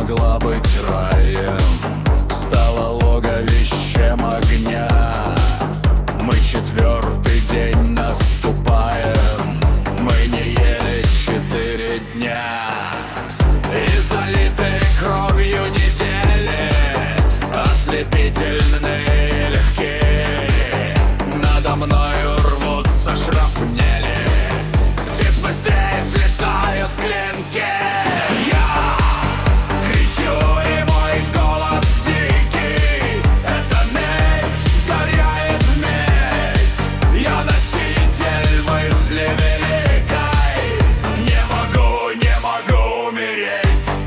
могла быть раем, стала логовищем огня. Мы четвертый день наступаем, мы не ели 4 дня. И залитые кровью недели ослепительные легкие, надо мною рвутся шрапнели, птиц быстрее взлетают клинки. Я кричу, и мой голос дикий, это медь, горяет медь. Я носитель мысли великой, не могу умереть.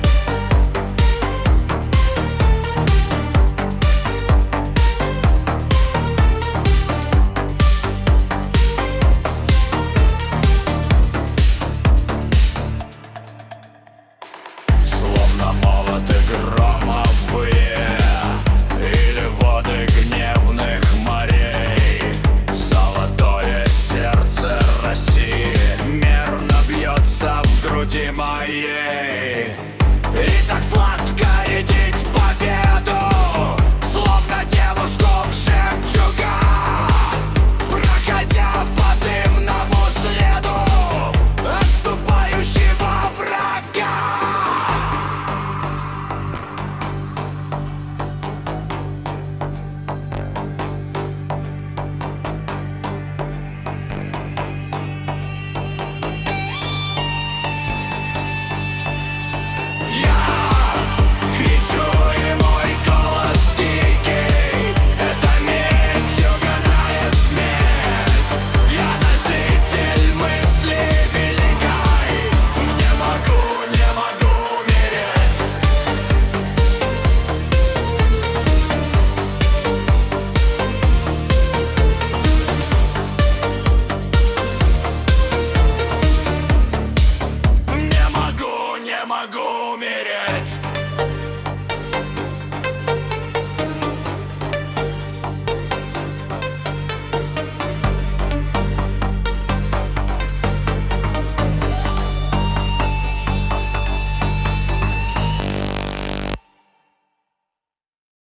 Словно молоты громовые или воды гневных морей, золотое сердце России мерно бьется в груди моей. И так сладко рядить победу, словно девушку в жемчугах, проходя по дымному следу отступающего врага. Кричу, и мой голос дикий, это медь, угорает медь. Я носитель мысли великой, не могу умереть. Не могу умереть.